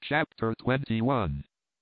Chapter 21.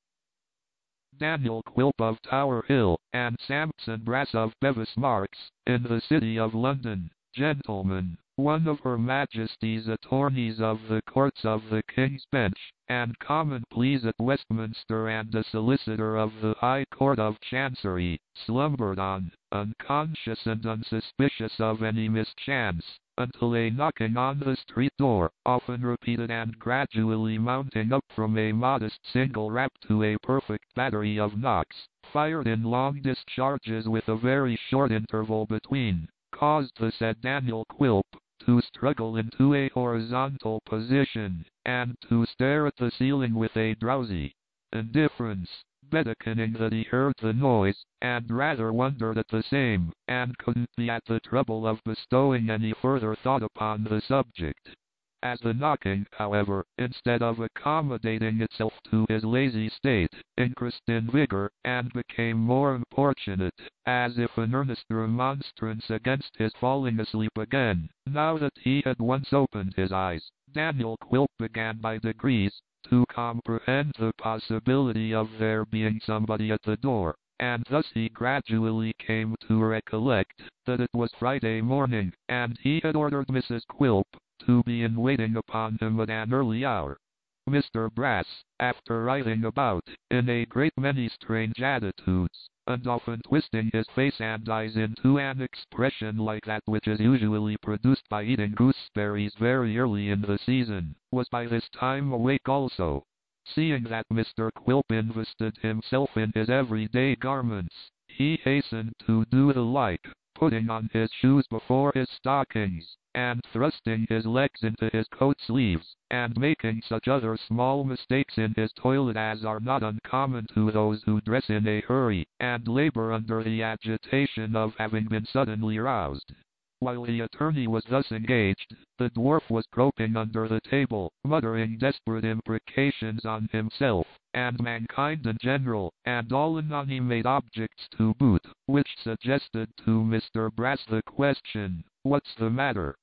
Daniel Quilp of Tower Hill, and Sampson Brass of Bevis Marks, in the City of London, gentlemen, one of Her Majesty's attorneys of the Courts of the King's Bench, and Common Pleas at Westminster, and a solicitor of the High Court of Chancery, slumbered on, unconscious and unsuspicious of any mischance, until a knocking on the street door, often repeated and gradually mounting up from a modest single rap to a perfect battery of knocks, fired in long discharges with a very short interval between, caused the said Daniel Quilp to struggle into a horizontal position, and to stare at the ceiling with a drowsy indifference, betokening that he heard the noise, and rather wondered at the same, and couldn't be at the trouble of bestowing any further thought upon the subject. As the knocking, however, instead of accommodating itself to his lazy state, increased in vigor, and became more importunate, as if an earnest remonstrance against his falling asleep again, now that he had once opened his eyes, Daniel Quilp began by degrees to comprehend the possibility of there being somebody at the door, and thus he gradually came to recollect that it was Friday morning, and he had ordered Mrs. Quilp to be in waiting upon him at an early hour. Mr. Brass, after writhing about in a great many strange attitudes, and often twisting his face and eyes into an expression like that which is usually produced by eating gooseberries very early in the season, was by this time awake also. Seeing that Mr. Quilp invested himself in his everyday garments, he hastened to do the like, putting on his shoes before his stockings, and thrusting his legs into his coat sleeves, and making such other small mistakes in his toilet as are not uncommon to those who dress in a hurry, and labor under the agitation of having been suddenly roused. While the attorney was thus engaged, the dwarf was groping under the table, muttering desperate imprecations on himself, and mankind in general, and all inanimate objects to boot, which suggested to Mr. Brass the question, "What's the matter?"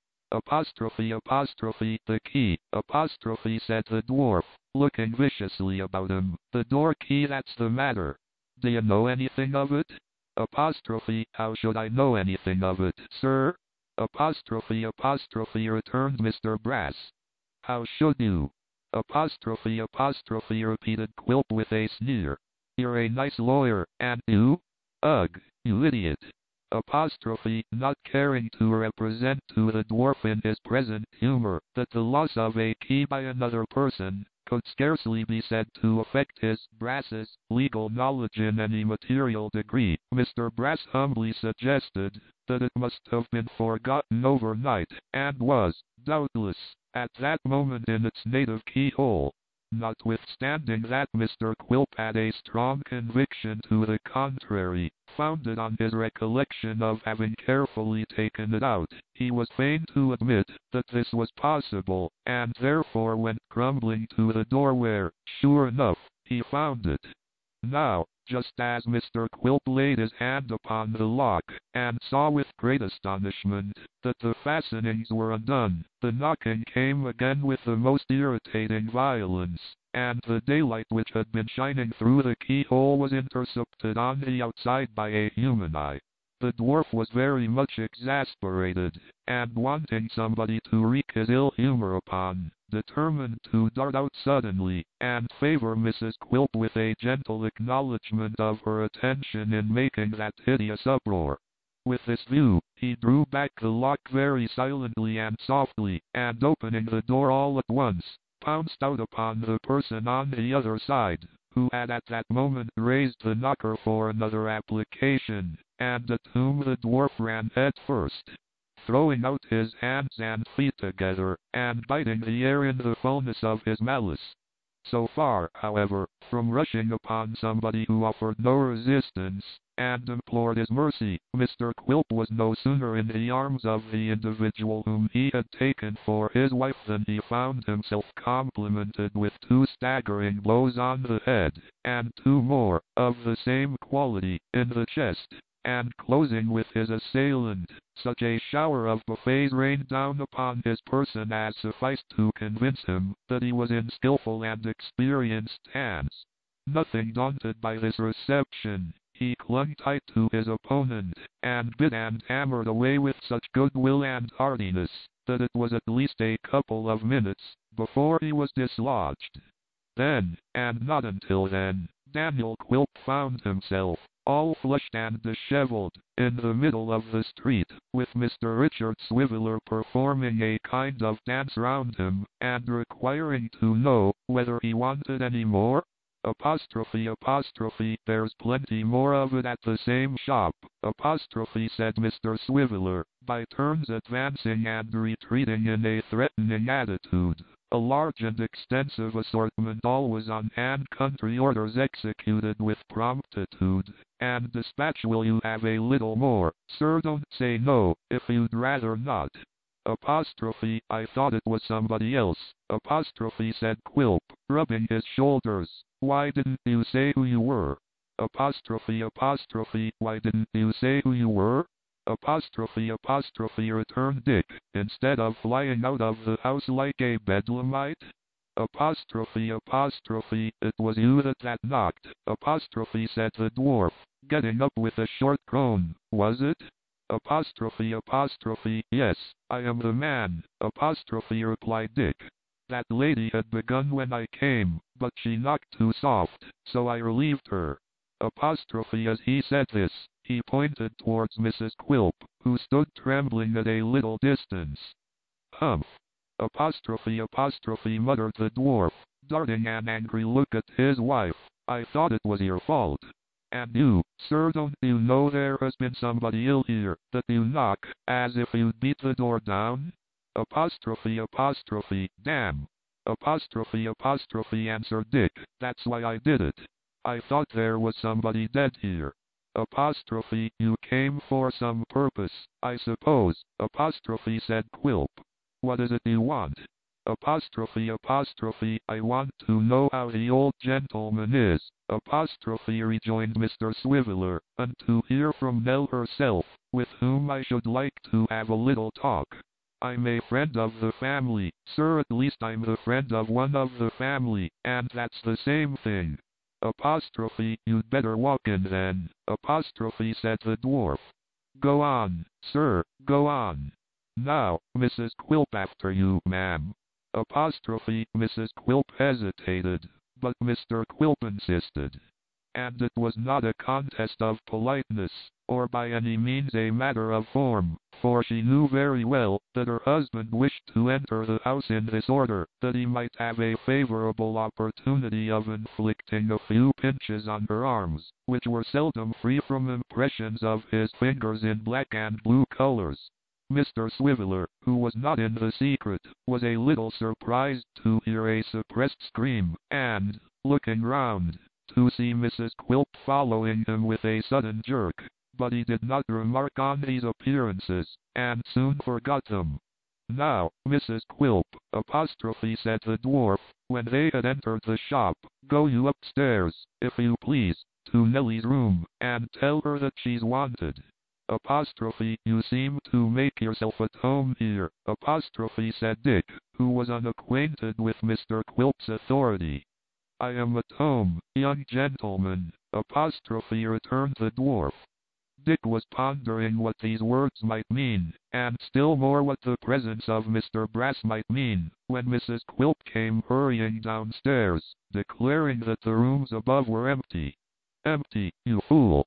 The key, said the dwarf, looking viciously about him. "The door key, that's the matter. Do you know anything of it?" How should I know anything of it, sir? Returned Mr. Brass. How should you? Repeated Quilp with a sneer. You're a nice lawyer, and you? Ugh, you idiot. Not caring to represent to the dwarf in his present humor that the loss of a key by another person could scarcely be said to affect his, Brass's, legal knowledge in any material degree, Mr. Brass humbly suggested that it must have been forgotten overnight, and was, doubtless, at that moment in its native keyhole. Notwithstanding that Mr. Quilp had a strong conviction to the contrary, founded on his recollection of having carefully taken it out, he was fain to admit that this was possible, and therefore went grumbling to the door where, sure enough, he found it. Now, just as Mr. Quilp laid his hand upon the lock, and saw with great astonishment that the fastenings were undone, the knocking came again with the most irritating violence, and the daylight which had been shining through the keyhole was intercepted on the outside by a human eye. The dwarf was very much exasperated, and wanting somebody to wreak his ill humor upon, determined to dart out suddenly, and favor Mrs. Quilp with a gentle acknowledgment of her attention in making that hideous uproar. With this view, he drew back the lock very silently and softly, and opening the door all at once, pounced out upon the person on the other side, who had at that moment raised the knocker for another application, and at whom the dwarf ran head first, throwing out his hands and feet together, and biting the air in the fullness of his malice. So far, however, from rushing upon somebody who offered no resistance, and implored his mercy, Mr. Quilp was no sooner in the arms of the individual whom he had taken for his wife than he found himself complimented with 2 staggering blows on the head, and 2 more, of the same quality, in the chest. and closing with his assailant, such a shower of buffets rained down upon his person as sufficed to convince him that he was in skillful and experienced hands. Nothing daunted by this reception, he clung tight to his opponent, and bit and hammered away with such good will and heartiness, that it was at least a couple of minutes before he was dislodged. Then, and not until then, Daniel Quilp found himself, all flushed and disheveled, in the middle of the street, with Mr. Richard Swiveller performing a kind of dance round him, and requiring to know whether he wanted any more. There's plenty more of it at the same shop, said Mr. Swiveller, by turns advancing and retreating in a threatening attitude. A large and extensive assortment always on hand, country orders executed with promptitude and dispatch. Will you have a little more, sir? Don't say no, if you'd rather not. I thought it was somebody else, said Quilp, rubbing his shoulders. Why didn't you say who you were? Why didn't you say who you were? Returned Dick, instead of flying out of the house like a bedlamite. It was you that knocked, said the dwarf, getting up with a short groan, was it? Yes, I am the man, replied Dick. That lady had begun when I came, but she knocked too soft, so I relieved her. As he said this, he pointed towards Mrs. Quilp, who stood trembling at a little distance. Humph! Muttered the dwarf, darting an angry look at his wife. I thought it was your fault. And you, sir, don't you know there has been somebody ill here, that you knock, as if you'd beat the door down? Damn! Answered Dick, that's why I did it. I thought there was somebody dead here. You came for some purpose, I suppose, said Quilp. What is it you want? I want to know how the old gentleman is, rejoined Mr. Swiveller, and to hear from Nell herself, with whom I should like to have a little talk. I'm a friend of the family, sir, at least I'm the friend of one of the family, and that's the same thing. You'd better walk in then, said the dwarf. Go on, sir, go on. Now, Mrs. Quilp, after you, ma'am. Mrs. Quilp hesitated, but Mr. Quilp insisted. And it was not a contest of politeness, or by any means a matter of form, for she knew very well that her husband wished to enter the house in this order, that he might have a favorable opportunity of inflicting a few pinches on her arms, which were seldom free from impressions of his fingers in black and blue colors. Mr. Swiveller, who was not in the secret, was a little surprised to hear a suppressed scream, and, looking round, to see Mrs. Quilp following him with a sudden jerk, but he did not remark on these appearances, and soon forgot them. Now, Mrs. Quilp, said the dwarf, when they had entered the shop, go you upstairs, if you please, to Nellie's room, and tell her that she's wanted. You seem to make yourself at home here, said Dick, who was unacquainted with Mr. Quilp's authority. I am at home, young gentleman, returned the dwarf. Dick was pondering what these words might mean, and still more what the presence of Mr. Brass might mean, when Mrs. Quilp came hurrying downstairs, declaring that the rooms above were empty. Empty, you fool!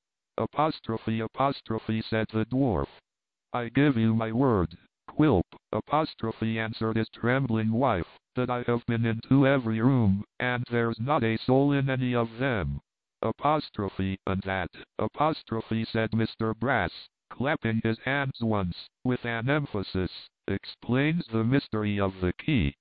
Said the dwarf. I give you my word, Quilp, answered his trembling wife, that I have been into every room, and there's not a soul in any of them. And that, said Mr. Brass, clapping his hands once, with an emphasis, explains the mystery of the key.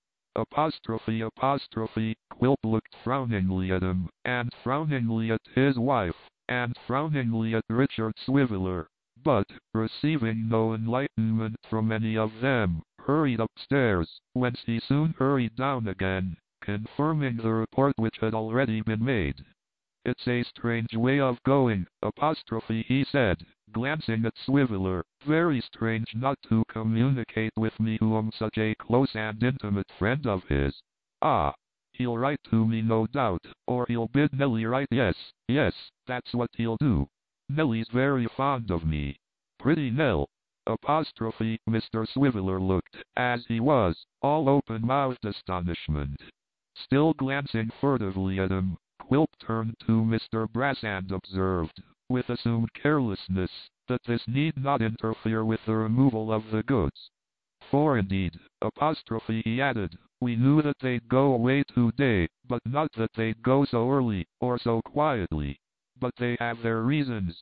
Quilp looked frowningly at him, and frowningly at his wife, and frowningly at Richard Swiveller, but, receiving no enlightenment from any of them, hurried upstairs, whence he soon hurried down again, confirming the report which had already been made. It's a strange way of going, he said, glancing at Swiveller. Very strange not to communicate with me who am such a close and intimate friend of his. Ah, he'll write to me no doubt, or he'll bid Nellie write. Yes, that's what he'll do. Nellie's very fond of me. Pretty Nell. Apostrophe. Mr. Swiveller looked, as he was, all open-mouthed astonishment. Still glancing furtively at him, Quilp turned to Mr. Brass and observed, with assumed carelessness, that this need not interfere with the removal of the goods. For indeed, apostrophe, he added, we knew that they'd go away today, but not that they'd go so early, or so quietly. But they have their reasons,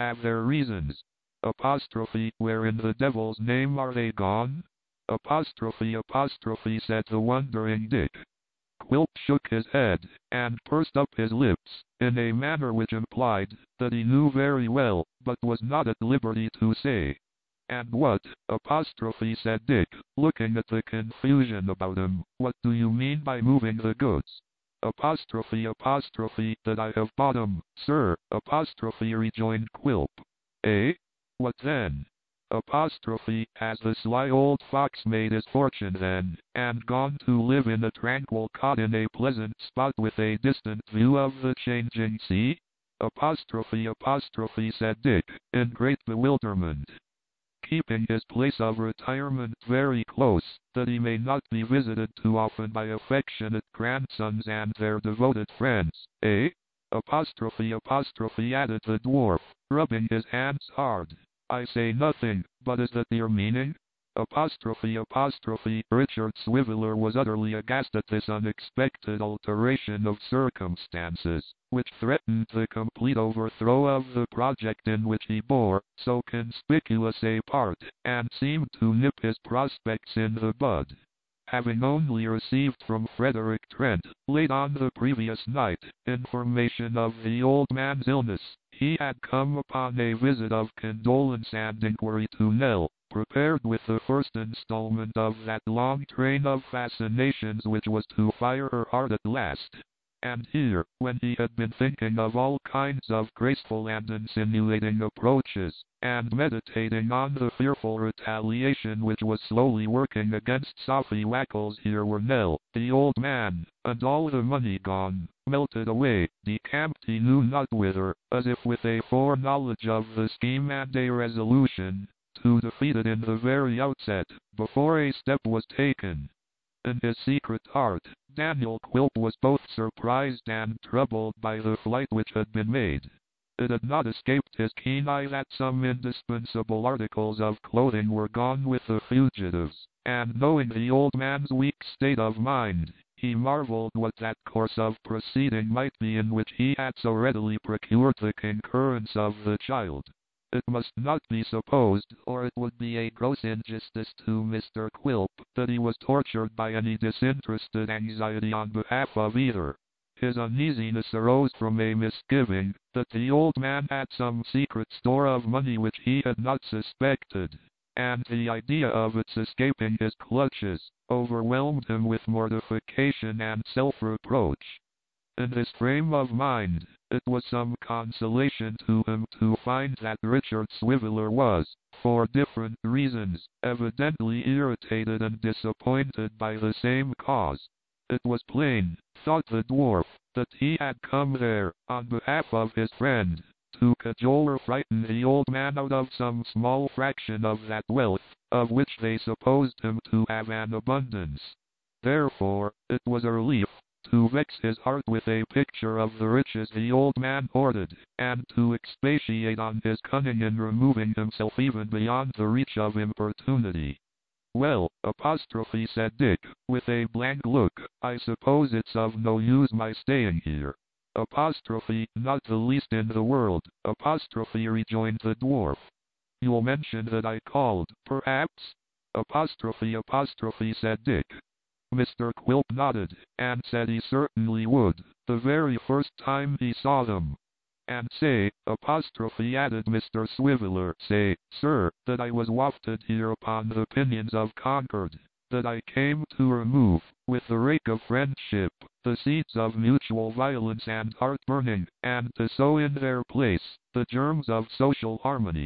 Apostrophe, where in the devil's name are they gone? Apostrophe, said the wondering Dick. Quilp shook his head, and pursed up his lips, in a manner which implied that he knew very well, but was not at liberty to say. And what, apostrophe, said Dick, looking at the confusion about him, what do you mean by moving the goods? Apostrophe, that I have bought 'em, sir, apostrophe, rejoined Quilp. Eh? What then? Apostrophe, has the sly old fox made his fortune then, and gone to live in a tranquil cot in a pleasant spot with a distant view of the changing sea? Apostrophe, said Dick, in great bewilderment, keeping his place of retirement very close, that he may not be visited too often by affectionate grandsons and their devoted friends, eh? Apostrophe, added the dwarf, rubbing his hands hard. I say nothing, but is that your meaning? Apostrophe, Richard Swiveller was utterly aghast at this unexpected alteration of circumstances, which threatened the complete overthrow of the project in which he bore so conspicuous a part, and seemed to nip his prospects in the bud. Having only received from Frederick Trent, late on the previous night, information of the old man's illness, he had come upon a visit of condolence and inquiry to Nell, prepared with the first installment of that long train of fascinations which was to fire her heart at last. And here, when he had been thinking of all kinds of graceful and insinuating approaches, and meditating on the fearful retaliation which was slowly working against Sophy Wackles, here were Nell, the old man, and all the money gone, melted away, decamped he knew not whither, as if with a foreknowledge of the scheme and a resolution to defeat it in the very outset, before a step was taken. In his secret heart, Daniel Quilp was both surprised and troubled by the flight which had been made. It had not escaped his keen eye that some indispensable articles of clothing were gone with the fugitives, and knowing the old man's weak state of mind, he marveled what that course of proceeding might be in which he had so readily procured the concurrence of the child. It must not be supposed, or it would be a gross injustice to Mr. Quilp, that he was tortured by any disinterested anxiety on behalf of either. His uneasiness arose from a misgiving that the old man had some secret store of money which he had not suspected, and the idea of its escaping his clutches overwhelmed him with mortification and self-reproach. In this frame of mind, it was some consolation to him to find that Richard Swiveller was, for different reasons, evidently irritated and disappointed by the same cause. It was plain, thought the dwarf, that he had come there, on behalf of his friend, to cajole or frighten the old man out of some small fraction of that wealth, of which they supposed him to have an abundance. Therefore, it was a relief to vex his heart with a picture of the riches the old man hoarded, and to expatiate on his cunning in removing himself even beyond the reach of importunity. Well, apostrophe, said Dick, with a blank look, I suppose it's of no use my staying here. Apostrophe, not the least in the world, apostrophe, rejoined the dwarf. You'll mention that I called, perhaps? Apostrophe, said Dick. Mr. Quilp nodded, and said he certainly would, the very first time he saw them. And say, apostrophe, added Mr. Swiveller, say, sir, that I was wafted here upon the pinions of Concord, that I came to remove, with the rake of friendship, the seeds of mutual violence and heart-burning, and to sow in their place, the germs of social harmony.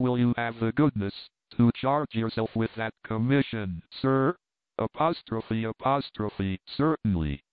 Will you have the goodness to charge yourself with that commission, sir? Apostrophe, certainly.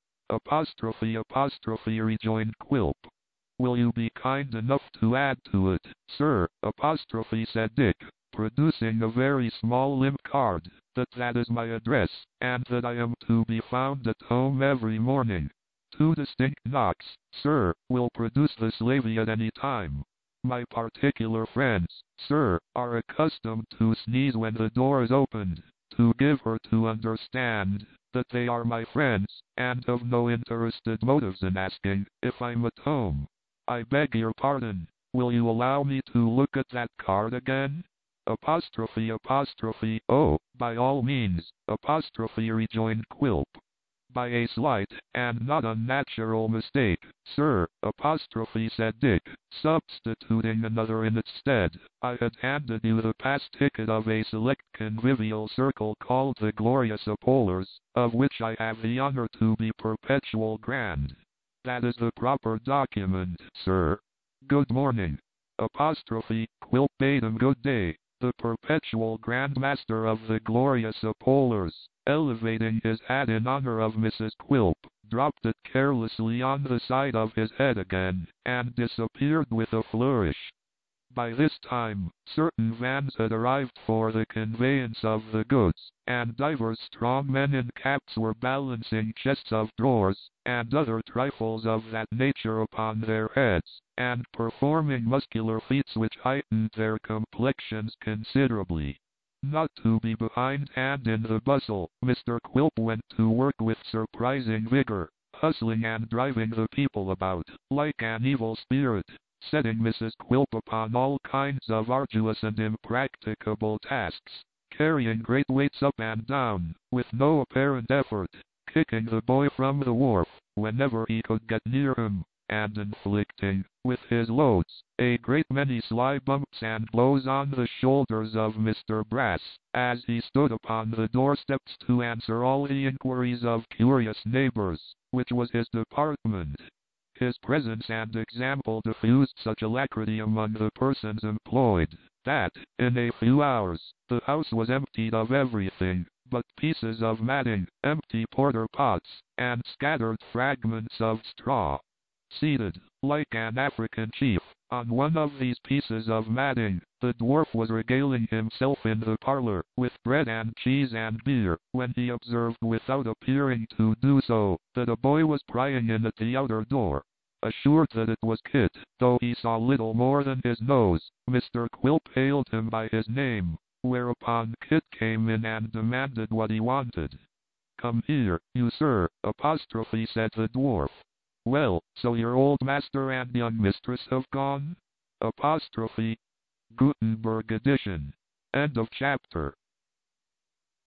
Apostrophe, rejoined Quilp. Will you be kind enough to add to it, sir? Apostrophe, said Dick, producing a very small limp card, that is my address, and that I am to be found at home every morning. 2 distinct knocks, sir, will produce the slavey at any time. My particular friends, sir, are accustomed to sneeze when the door is opened, to give her to understand that they are my friends, and have no interested motives in asking if I'm at home. I beg your pardon, will you allow me to look at that card again? Apostrophe, oh, by all means, apostrophe, rejoined Quilp. By a slight, and not unnatural mistake, sir, apostrophe, said Dick, substituting another in its stead. I had handed you the pass ticket of a select convivial circle called the Glorious Apollers, of which I have the honor to be perpetual grand. That is the proper document, sir. Good morning. Apostrophe, Quilp bade him good day. The perpetual Grand Master of the Glorious Apollers, elevating his hat in honor of Mrs. Quilp, dropped it carelessly on the side of his head again, and disappeared with a flourish. By this time, certain vans had arrived for the conveyance of the goods, and divers strong men in caps were balancing chests of drawers, and other trifles of that nature upon their heads, and performing muscular feats which heightened their complexions considerably. Not to be behindhand in the bustle, Mr. Quilp went to work with surprising vigor, hustling and driving the people about, like an evil spirit, setting Mrs. Quilp upon all kinds of arduous and impracticable tasks, carrying great weights up and down, with no apparent effort, kicking the boy from the wharf, whenever he could get near him, and inflicting, with his loads, a great many sly bumps and blows on the shoulders of Mr. Brass, as he stood upon the doorsteps to answer all the inquiries of curious neighbors, which was his department. His presence and example diffused such alacrity among the persons employed, that, in a few hours, the house was emptied of everything but pieces of matting, empty porter pots, and scattered fragments of straw. Seated, like an African chief, on one of these pieces of matting, the dwarf was regaling himself in the parlor with bread and cheese and beer, when he observed without appearing to do so, that a boy was prying in at the outer door. Assured that it was Kit, though he saw little more than his nose, Mr. Quilp hailed him by his name, whereupon Kit came in and demanded what he wanted. "Come here, you sir," apostrophe, said the dwarf. "Well, so your old master and young mistress have gone?" Apostrophe. Gutenberg edition. End of chapter.